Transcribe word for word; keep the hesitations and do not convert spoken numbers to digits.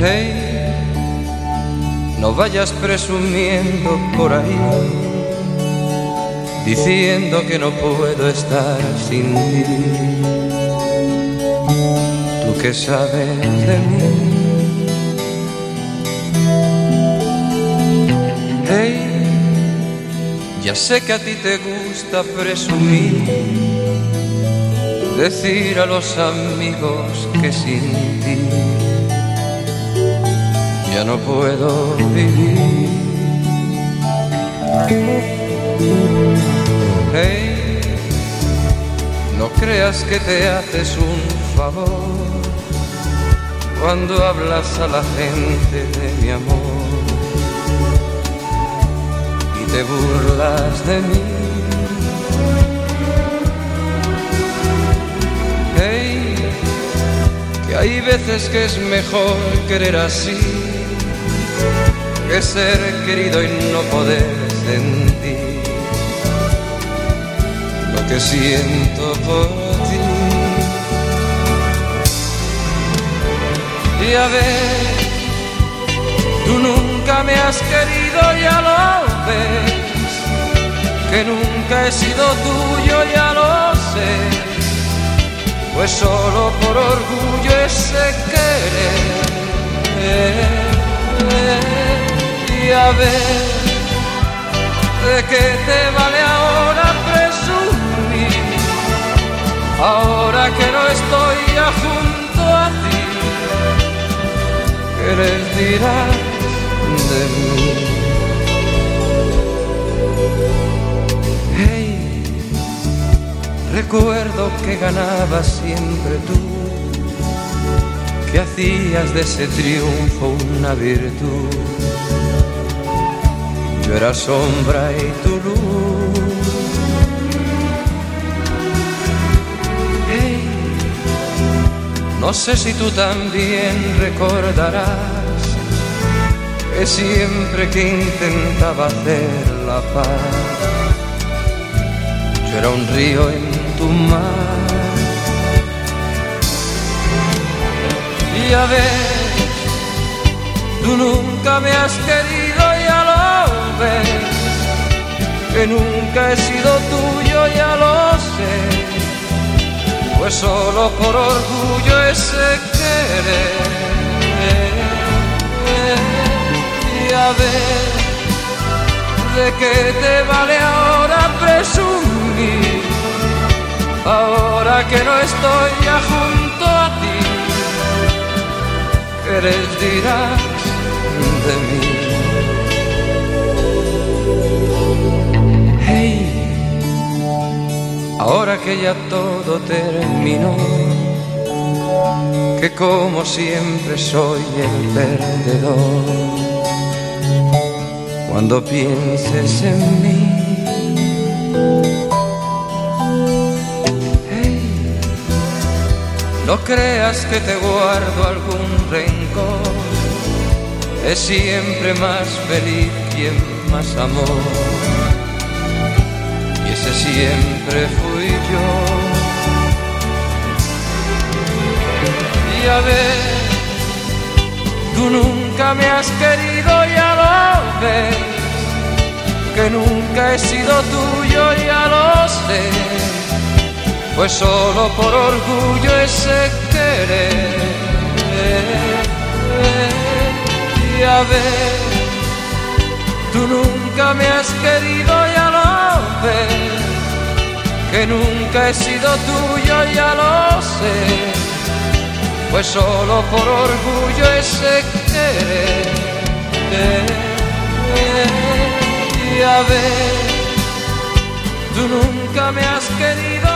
Hey, no vayas presumiendo por ahí, diciendo que no puedo estar sin ti. Tú que sabes de mí. Hey, ya sé que a ti te gusta presumir, decir a los amigos que sin ti ya no puedo vivir. Hey, no creas que te haces un favor cuando hablas a la gente de mi amor y te burlas de mí. Hey, que hay veces que es mejor querer así que ser querido y no poder sentir lo que siento por ti. Y a ver, tú nunca me has querido, ya lo ves, que nunca he sido tuyo, ya lo sé, pues solo por orgullo ese querer. Y a ver, ¿de qué te vale ahora presumir? Ahora que no estoy ya junto a ti, ¿qué les dirás de mí? Hey, recuerdo que ganabas siempre tú, que hacías de ese triunfo una virtud. Yo era sombra y tu luz. Hey, no sé si tú también recordarás que siempre que intentaba hacer la paz, yo era un río en tu mar. Y a ver, tú nunca me has querido, ya lo ves, que nunca he sido tuyo, ya lo sé, pues solo por orgullo ese querer. Y a ver, ¿de qué te vale ahora presumir? Ahora que no estoy ya junto a ti, ¿qué les dirás de mí? Hey, ahora que ya todo terminó, que como siempre soy el perdedor, cuando pienses en mí, no creas que te guardo algún rencor, es siempre más feliz quien más amó, y ese siempre fui yo. Y a ver, tú nunca me has querido, ya lo ves, que nunca he sido tuyo, ya lo sé, pues solo por orgullo ese querer. Y a ver, tú nunca me has querido, ya lo ves, que nunca he sido tuyo, ya lo sé, pues solo por orgullo ese querer. Y a ver, tú nunca me has querido,